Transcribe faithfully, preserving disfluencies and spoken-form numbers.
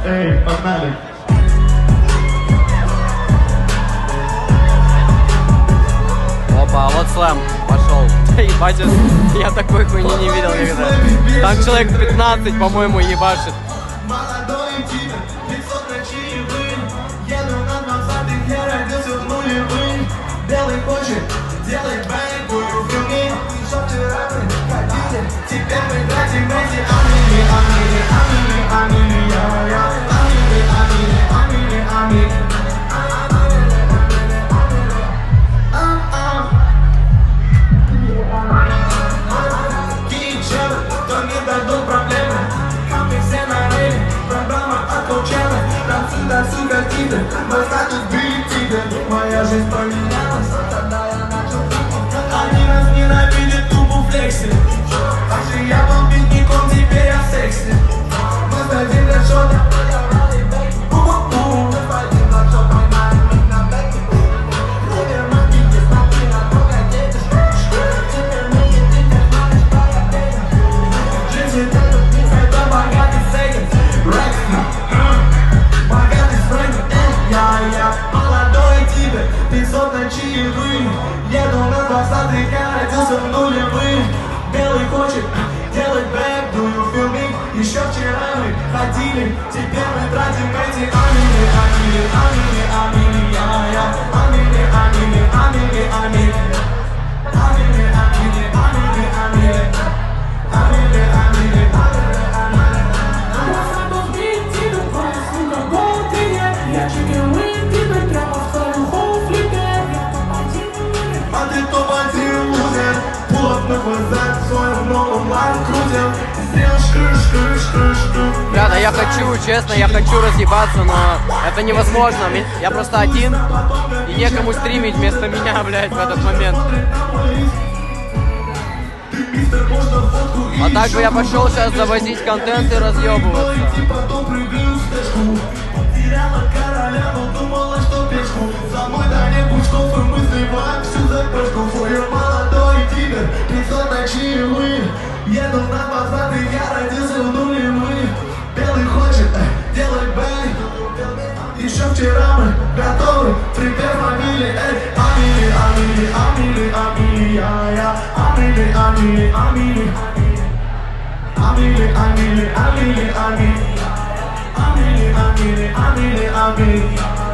Эй, погнали. Опа, вот слэм пошел. Ебать, я такой хуйни не видел никогда. Там человек пятнадцать, по-моему, ебашит. Молодой тигр, пятьсот на чаевые. Еду на двадцатых, я родился в нулевых. Белый хочет делать бэк, буду филми. Еще вчера мы ходили, теперь мы тратим эти амили, амили, амили, амили, я, я. Амили, амили, амили, амили. Кичевы, то не дадут проблемы. Камни все на рейде, программа от Коучеллы. Танцы, танцы, как тигры, мой статус били тигры. Моя жизнь поменялась, тогда я начал думать. Они нас ненавидят, тупо флекси. Раньше я был бедняком, теперь я в сексе. Мы сдадим расчеты. Бу-бу-бу. Господин расчет, поймаем их на бэке. Рубер, мобильный, смотри на то, как едешь. Теперь мы едим, как знаешь, твоя песня. Жизнь это богатый секс. Богатый фрэнк, я-я. Молодой тигр, пятьсот на чаевые. Еду на двадцатых, я родился в нулевых. Белый хочет делать бэк, do you feel me? Еще вчера мы ходили, теперь мы тратим эти амили, амили, амили, амили, я-я. Амили, амили, амили, амили. Амили, амили, амили, амили. Амили, амили, амили, амили. Я чекаю тигр прямо в твою хоуфлике. А ты топ-один лузер. Плотно глаза в своем новом лайн-крузер. Сделаешь крыш, крыш, крыш, крыш. Ребята, я хочу, честно, я хочу разъебаться, но это невозможно. Я просто один, и некому стримить вместо меня, блядь, в этот момент. А так бы я пошел сейчас завозить контент и разъебываться. Теряла короля, но думала, что печку. За мной Даня Пучков, и мы сливаем всю запрыжку. Фуя молодой тигр, пятьсот на чаевые. Еду на двадцатый, я родился в нулевых. Белый хочет делать бэй. Еще вчера мы готовы, припев фамилии, эй. Амили, амили, амили, амили, я-я. Амили, амили, амили. Амили, амили, амили, амили. Amili, Amili, Amili, Amili.